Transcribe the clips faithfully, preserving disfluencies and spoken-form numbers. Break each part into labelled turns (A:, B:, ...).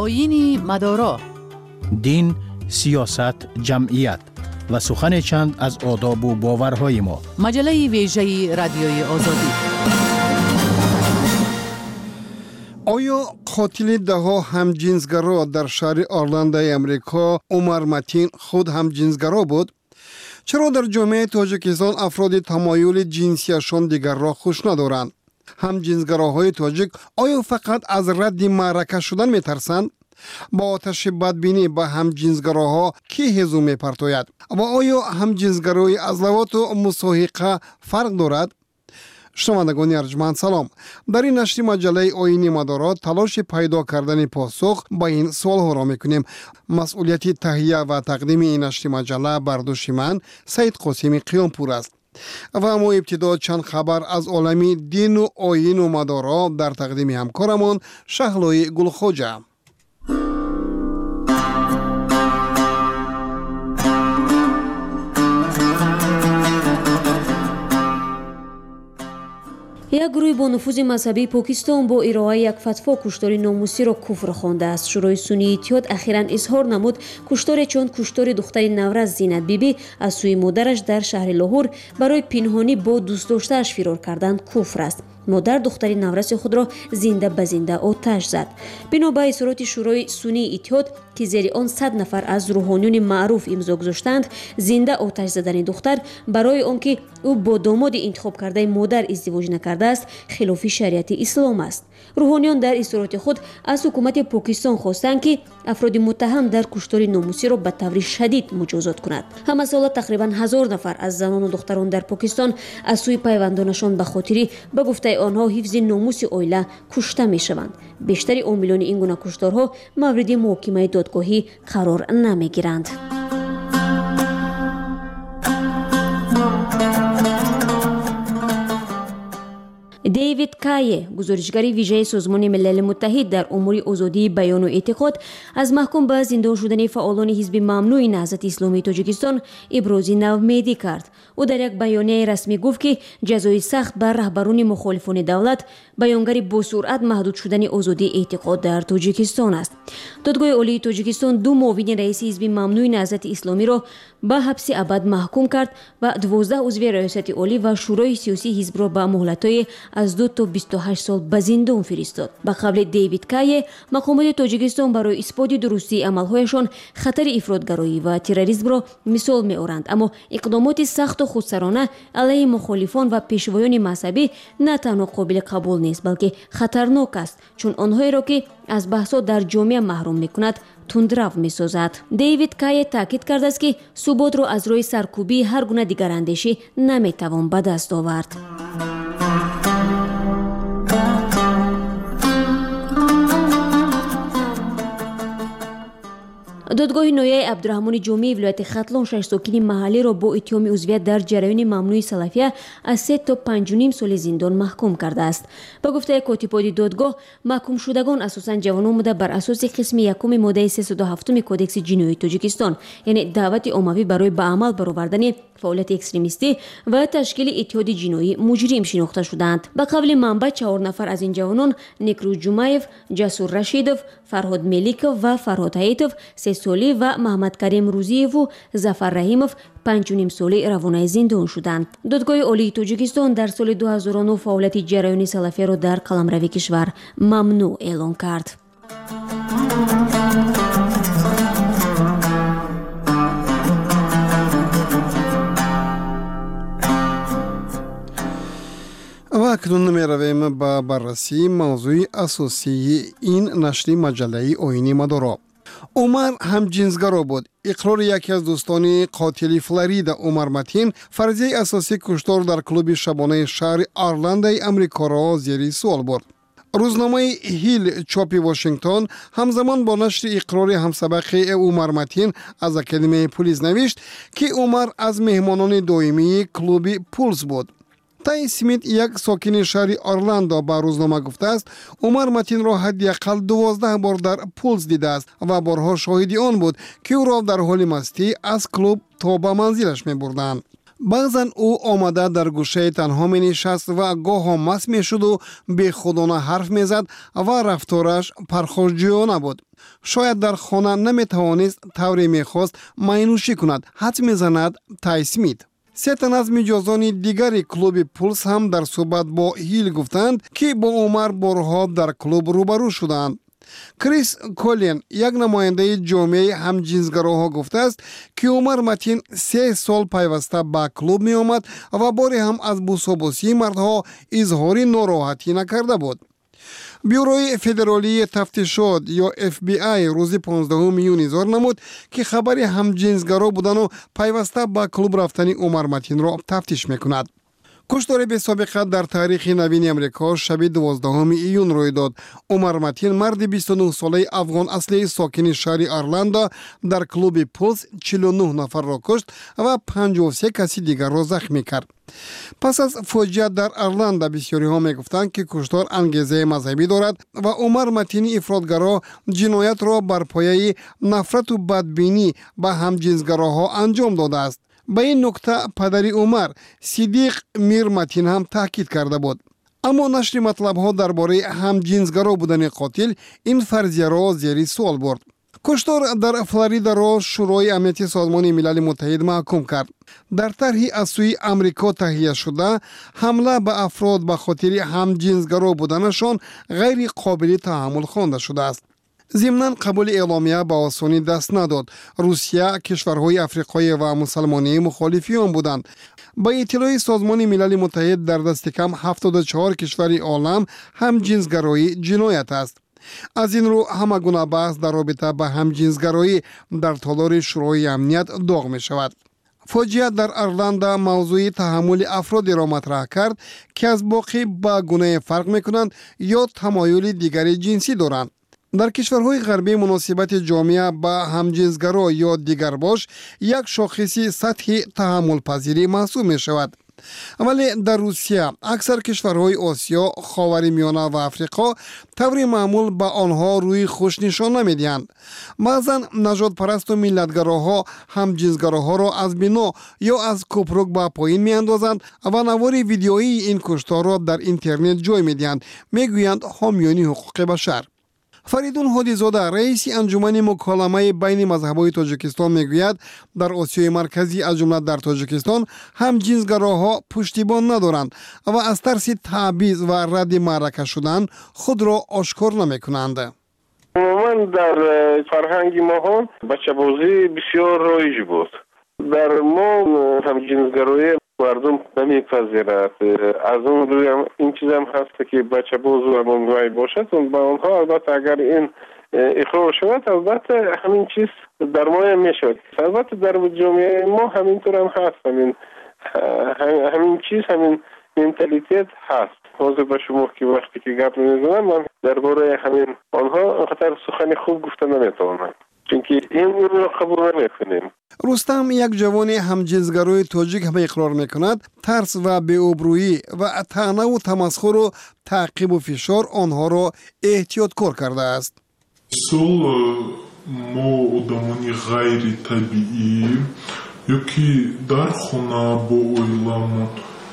A: آیین مدارا،
B: دین، سیاست، جمعیت و سخن چند از آداب و باورهای ما.
A: مجله ویژه رادیوی آزادی.
C: آیا قاتل دهها همجنسگرا در شهر آرلند امریکا عمر متین خود همجنسگرا بود؟ چرا در جامعه تاجیکستان افراد تمایل جنسیشان دیگر را خوش ندارند؟ همجنسگراهای تاجیک آیا فقط از رد معرکه شدن میترسند؟ با آتش بدبینی به همجنسگراها کی هزو میپرتاید؟ و آیا همجنسگرایی از لواط و مساحقه فرق دارد؟ شنوندگان ارجمند سلام. در این نشر مجله آیین مدارا تلاش پیدا کردن پاسخ با این سوال ها را میکنیم. مسئولیت تهیه و تقدیم این نشر مجله بر دوش من سید قاسمی قیامپور است. و اما ابتدا چند خبر از عالم دین و آیین و مدارا در تقدیم همکارمان شهلای گلخوجه.
D: یک گروه با نفوذ مذهبی پاکستان با ارائه یک فتوا کشتار ناموسی را کفر خوانده است. شورای سنی اتحاد اخیراً اظهار نمود کشتار چون کشتار دختر نورز زینت بیبی از سوی مادرش در شهر لاهور برای پنهانی با دوست داشته‌اش فرار کردن کفر است. مادر دختر نورز خود را زنده به زنده آتش زد. بنا به اظهارات شورای سنی اتحاد که زیر آن صد نفر از روحانیون معروف امضا گذاشتند، زنده آتش زدن دختر برای آنکه او با داماد انتخاب کرده مادر ازدواج نکرده است خلاف شریعت اسلام است. روحانیان در اظهارات خود از حکومت پاکستان خواستند که افراد متهم در کشتار ناموسی را به طور شدید مجازات کند. همه سال تقریبا هزار نفر از زنان و دختران در پاکستان از سوی پیوندانشان به خاطر به گفته آنها حفظ ناموس عائله کشته می شوند. بیشتر عاملان این گونه کشتارها مورد محاکمه دادگاهی قرار نمی گیرند. دیوید کایه، گزارشگر ویژه سازمان ملل متحد در امور آزادی بیان و اعتقاد، از محکوم به زندان شدن فعالان حزب ممنوع نهضت اسلامی تاجیکستان ابراز نومیدی کرد. او در یک بیانیه رسمی گفت که جزای سخت بر رهبران مخالفان دولت بیانگر با سرعت محدود شدن آزادی اعتقاد در تاجیکستان است. دادگاه عالی تاجیکستان دو معاون رئیس حزب ممنوع نهضت اسلامی را به حبس ابد محکوم کرد و دوازده عضو ریاست عالی و شورای سیاسی حزب را به مهلت‌های از دو تا بیست و هشت سال به زندان فرستاد. به قول دیوید کایه، مقامات تاجیکستان برای اثبات درستی عملهایشان خطر افراطگرایی و تروریسم را مثال می‌آورند، اما اقدامات سخت و خودسرانه علیه مخالفان و پیشوایان مذهبی نه تنها قابل قبول نیست بلکه خطرناک است، چون آنهایی را که از بحث‌ها در جامعه محروم می‌کند تندرو می‌سازد. دیوید کایه تاکید کرده است که ثبات را از روی سرکوبی هر گونه دیگر اندیشه نمی‌توان به دست آورد. دادگاه نایه عبدالرحمن جمعی ولایت ختلان شش ساکن محلی را با اتهام عضویت در جریان ممنوع سلفیه از سه تا پنج و نیم سال زندان محکوم کرده است. با گفته کاتبان دادگاه، محکوم شدگان اساساً جوانان بوده بر اساس قسم یکم ماده سیصد و هفت کدکس جنایی تاجیکستان، یعنی دعوت عمومی برای به عمل برآوردن فعالیت اکستریمیستی و تشکیل اتحاد جنایی مجرم شناخته شدند. به قول منبع، چهار نفر از این جوانان نیکرو جمایف، جسور رشیدوف، فرهاد ملیکوف و فرهاد حیاتوف سه سالی و محمد کریم روزیف و ظفر رحیموف پنج و نیم سالی روانه زندان شدند. دادگاه عالی تاجیکستان در سال دو هزار و نه فعالیت جریان سلفی را در قلمرو کشور ممنوع اعلام کرد.
C: و اکنون می رویم به بررسی موضوع اساسی این نشر مجله آیین مدارا. عمر همجنسگرا بود. اقرار یکی از دوستان قاتل فلوریدا عمر متین فرضیه اساسی کشتار در کلوب شبانه شهر آرلند امریکا را زیر سوال برد. روزنامه هیل چاپی واشنگتن همزمان با نشر اقرار همسبق عمر متین از اکادمی پلیس نوشت که عمر از مهمانان دائمی کلوب پولز بود. تای سمیت، یک ساکن شهر آرلندو، با روزنامه گفته است عمر متین را حداقل دوازده بار در پولز دیده است و بارها شاهدی آن بود که او را در حال مستی از کلوب تا به منزلش می بردند. баъзан ӯ омада дар гӯшаи танҳо менишаст ва гоҳо маст мешуду бехудона ҳарф мезад ва рафтораш пархошҷӯёна буд. шояд дар хона наметавонист тавре мехост майнӯшӣ кунад, ҳадс мезанад Тай Смит. се тан аз миҷозони дигари клуби Пулс ҳам дар суҳбат бо Ҳил гуфтанд, ки бо Умар борҳо дар клуб рӯбарӯ шуданд. Крис Коллин, як намояндаи ҷомеаи ҳамҷинсгароҳо, гуфтааст, ки Умар Матин се сол пайваста ба клуб меомад ва боре ҳам аз бусобусии мардҳо изҳори нороҳатӣ накарда буд. бюрои федералии тафтишот ё эф би ай рӯзи понздаҳуми июнӣ изҳор намуд, ки хабари ҳамҷинсгаро будану пайваста ба клуб рафтани Умар Матинро тафтиш мекунад. куштори бесобиқа дар таърихи навини Амрико шаби дувоздаҳуми июн рӯй дод. Умар Матин, марди бисту нӯҳ-солаи афғон аслии сокини шаҳри Орландо, дар клуби Пулс чилу нӯҳ нафарро кушт ва панҷоҳу се каси дигарро захмӣ кард. пас аз фоҷиа дар Орландо, бисёриҳо мегуфтанд, ки куштор ангезаи мазҳабӣ дорад ва Умар Матини ифротгаро ҷиноятро бар пояи нафрату бадбинӣ ба ҳамҷинсгароҳо анҷом додааст. ба ин нукта падари Умар, Сидиқ Мир Матин ҳам таъкид карда буд. аммо нашри матлабҳо дар бораи ҳамҷинсгаро будани қотил ин фарзияро зери суол бурд. куштор дар Флоридаро Шӯрои амнияти Созмони Милали Муттаҳид маҳкум кард. дар тарҳи аз сӯи Амрико таҳияшуда, ҳамла ба афрод ба хотири ҳамҷинсгаро буданашон ғайриқобили таҳаммул хонда шудааст. зимнан қабули эъломия ба осонӣ даст надод. Русия, кишварҳои африқоӣ ва мусалмонии мухолифи он буданд. ба иттилои Созмони Милали Муттаҳид, дар дасти кам ҳафтоду чаҳор кишвари олам ҳамҷинсгароӣ ҷиноят аст. аз ин рӯ ҳама гуна баҳс дар робита ба ҳамҷинсгароӣ дар толори Шӯрои амният доғ мешавад. фоҷиа дар Орландо мавзӯи таҳаммули афродеро матраҳ кард, ки аз боқӣ ба гунае фарқ мекунанд ё тамоюли дигари ҷинсӣ доранд. дар кишварҳои ғарбӣ муносибати ҷомеа ба ҳамҷинсгаро ё дигарбош як шохиси сатҳи таҳаммулпазирӣ маҳсуб мешавад. вале дар Русия, аксар кишварҳои Осиё, Ховари Миёна ва Африқо таври маъмул ба онҳо рӯи хуш нишон намедиҳанд. баъзан нажодпарасту миллатгароҳо ҳамҷинсгароҳоро аз бино ё аз кӯпрук ба поин меандозанд ва навори видеоии ин кушторро дар интернет ҷой медиҳанд, мегӯянд ҳомиёни ҳуқуқи башар. Фаридун Ҳодизода, раиси анҷумани муколамаи байни мазҳабҳои Тоҷикистон, мегӯяд, дар Осиёи марказӣ, аз ҷумла дар Тоҷикистон, ҳамҷинсгароҳо пуштибон надоранд ва аз тарси таъбиз ва радди маърака шудан худро ошкор намекунанд.
E: умуман дар фарҳанги моҳо бачабозӣ бисёр роиж буд. дар мо ҳамҷинсгароӣ мардум намепазирад. аз он рӯям ин чизам ҳаст, ки бачабозу ҳамонвай бошад, ба онҳо албатта агар ин иқрор шавад, албатта ҳамин чиз дар мо ҳам мешавад. албатта дар ҷомеаи мо ҳаминтур ҳам ҳаст. ҳамин ҳамин чиз, ҳамин менталитет ҳаст. ҳозир ба шумо ки вақте ки гап мезанам, ман дар бораи ҳамин онҳо анқадар сухани хуб гуфта наметавонам, чунки инро қабул намекунем.
C: рустам, як ҷавони ҳамҷинсгарои тоҷик ҳам иқрор мекунад, тарс ва беобрӯӣ ва таънаву тамасхуру таъқибу фишор онҳоро эҳтиёткор кардааст.
F: сол мо одамони ғайритабиӣ ёки дар хона бо оиламон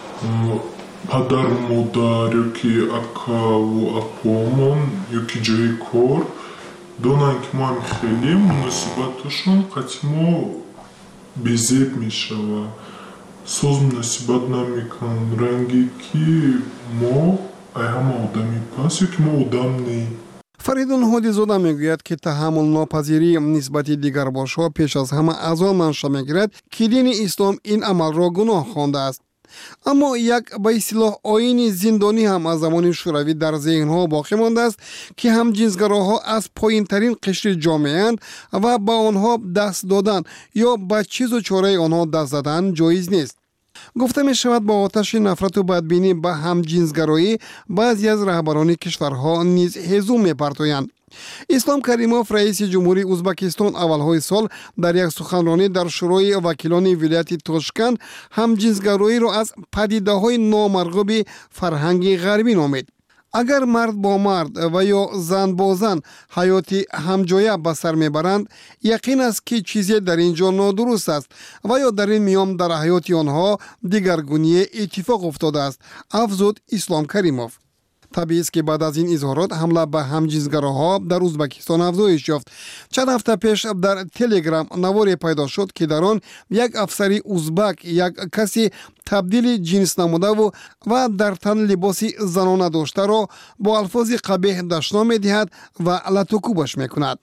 F: падар модар ёки акаву апомон ёки ҷои кор донанд, ки мо ҳам хеле муносибаташон қатимо безеб мешавад. соз муносибат намекунанд, ранге ки мо ай ҳама одами пас ёки мо одам не.
C: Фаридун Ҳодизода мегӯяд, ки таҳаммулнопазирӣ нисбати дигарбошҳо пеш аз ҳама аз он манша мегирад, ки дини ислом ин амалро гуноҳ хондааст. аммо як ба истлоҳ оини зиндонӣ ҳам аз замони шӯравӣ дар зеҳнҳо боқӣ мондааст, ки ҳамҷинсгароҳо аз поинтарин қишри ҷомеаанд ва ба онҳо даст додан ё ба чизу чораи онҳо даст задан ҷоиз нест. гуфта мешавад, ба оташи нафрату бадбинӣ ба ҳамҷинсгароӣ баъзе аз раҳбарони кишварҳо низ ҳезум мепартоянд. ислом Каримов, раиси ҷумҳурии Узбекистон, аввалҳои сол дар як суханронӣ дар шӯрои вакилони вилояти Тошканд ҳамҷинсгароиро аз падидаҳои номарғуби фарҳанги ғарбӣ номид. اگر مرد با مرد و یا زن با زن حیاتی همجایه به سر میبرند، یقین است که چیزی در اینجا نادرست است و یا در این میان در حیات آنها دیگرگونی اتفاق افتاده است، افزود اسلام کریموف. طبیعی است که بعد از این اظهارات حمله به همجنسگراها در ازبکستان افزایش یافت. چند هفته پیش در تلگرام نواری پیدا شد که در آن یک افسری ازبک یک کسی تبدیل جنس نموده و و در تن لباسی زنانه داشته را با الفاظ قبیح دشنام می‌دهد و لطوکوبش می‌کند.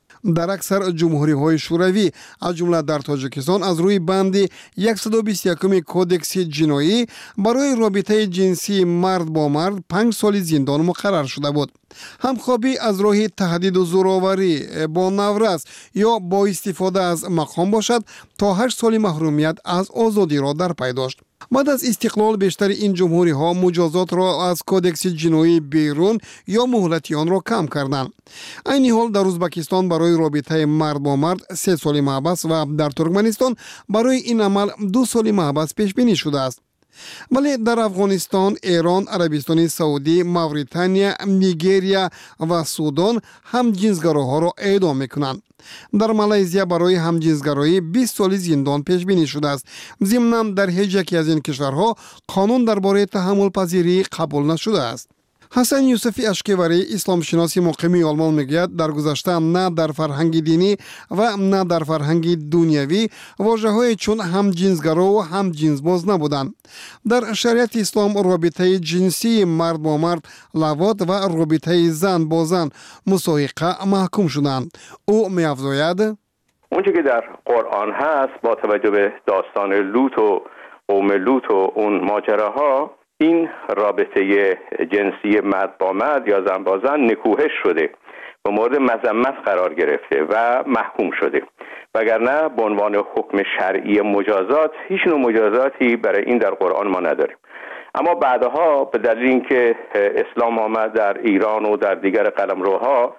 C: در اکثر جمهوری های شوروی از جمله در تاجیکستان از روی بند صد و بیست و یک کودکس جنایی برای رابطه جنسی مرد با مرد پنج سال زندان مقرر شده بود. همخوابی از راه تهدید و زورآوری با نورس یا با استفاده از مقام باشد تا هشت سال محرومیت از آزادی را در پی داشت. بعد از استقلال بیشتر این جمهوری ها مجازات را از کودکس جنایی بیرون یا مهلتی آن را کم کردند. این حال در ازبکستان برای رابطه مرد با مرد سه سال محبس و در ترکمنستان برای این عمل دو سال محبس پیش بینی شده است. ولی در افغانستان، ایران، عربستان سعودی، موریتانیا، نیگریا و سودان هم جنسگراها را اعدام میکنند. در مالزیا برای همجنسگرایی بیست سال زندان پیش بینی شده است. ضمناً در هیچ یکی از این کشورها قانون درباره تحمل پذیری قبول نشده است. حسن یوسفی اشکوری، اسلام شناسی مقیم آلمان میگوید در گذشته نه در فرهنگ دینی و نه در فرهنگ دنیوی واژه‌های چون هم جنسگرا و هم جنسباز نبودند. در شریعت اسلام رابطه جنسی مرد با مرد لواط و رابطه زن با زن مساحقه محکوم شدند. او می‌افزاید
G: اونچه که در قرآن هست با توجه به داستان لوط و قوم لوط و اون ماجراها، این رابطه جنسی مرد با مرد یا زن با زن نکوهش شده و مورد مذمت قرار گرفته و محکوم شده، وگرنه به عنوان حکم شرعی مجازات هیچ نوع مجازاتی برای این در قرآن ما نداریم. اما بعدها به دلیل اینکه اسلام آمد در ایران و در دیگر قلمروها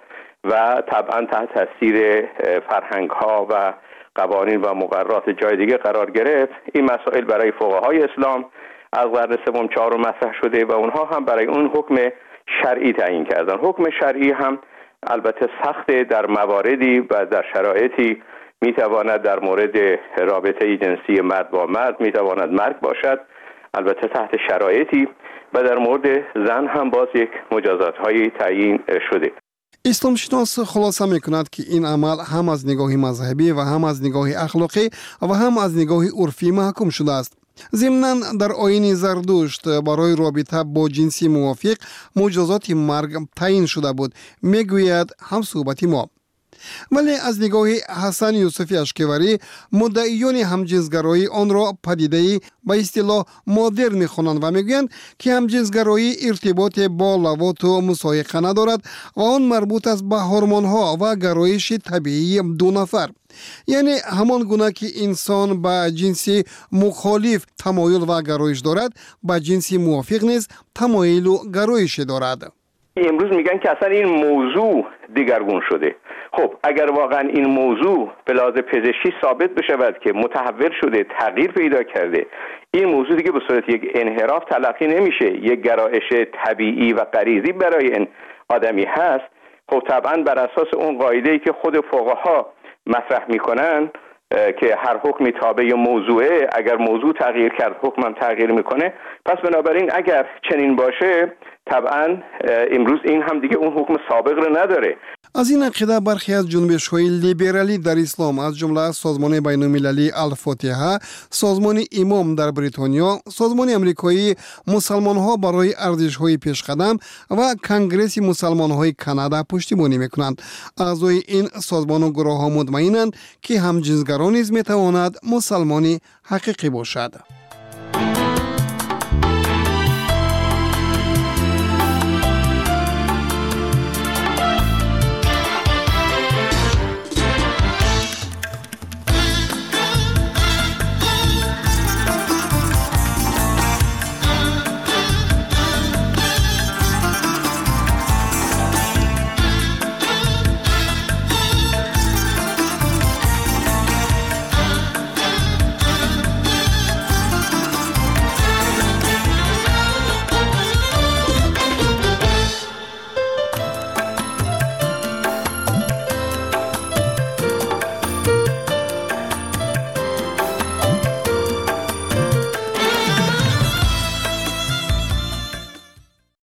G: و طبعا تحت تاثیر فرهنگ ها و قوانین و مقررات جای دیگه قرار گرفت، این مسائل برای فقهای اسلام از قرن سوم چهارم مطرح شده و اونها هم برای اون حکم شرعی تعیین کردن. حکم شرعی هم البته سخت در مواردی و در شرایطی میتواند در مورد رابطه جنسی مرد با مرد میتواند مرگ باشد، البته تحت شرایطی، و در مورد زن هم باز یک مجازات هایی تعیین شده.
C: اسلام شناس خلاصه می کند که این عمل هم از نگاه مذهبی و هم از نگاه اخلاقی و هم از نگاه عرفی محکوم شده است. ضمناً در آیین زردشت برای رابطه با جنسی موافق مجازات مرگ تعیین شده بود، میگوید هم صحبتی ما. ولی از نگاه حسن یوسفی اشکوری مدعیان همجنسگرایی آن را پدیده‌ای به اصطلاح مدرن می‌خوانند و میگویند که همجنسگرایی ارتباط با لواط و مساحقه ندارد و آن مربوط است به هورمون‌ها و گرایش طبیعی دو نفر، یعنی همان گونه که انسان به جنسی مخالف تمایل و گرایش دارد، به جنسی موافق نیز تمایل و گرایش دارد.
G: امروز میگن که اصلا این موضوع دیگرگون شده. خب اگر واقعا این موضوع به لحاظ پزشکی ثابت بشود که متحول شده، تغییر پیدا کرده، این موضوع دیگه به صورت یک انحراف تلقی نمیشه، یک گرایش طبیعی و غریزی برای این آدمی هست، خب طبعا بر اساس اون قاعده‌ای که خود فقها مطرح میکنن که هر حکمی تابع موضوعه، اگر موضوع تغییر کرد حکمم تغییر میکنه، پس بنابراین اگر چنین باشه طبعا امروز این هم دیگه اون حکم سابق رو نداره.
C: از این عقیده برخی از جنبش‌های لیبرالی در اسلام از جمله سازمان بین‌المللی الفاتحه، سازمان امام در بریتانیا، سازمان امریکایی مسلمان‌ها برای ارزش‌های پیشقدم و کنگره مسلمان‌های کانادا پشتیبانی می‌کنند. اعضای این سازمان و گروه‌ها مطمئنند که همجنسگرا نیز می‌تواند مسلمانی حقیقی باشد.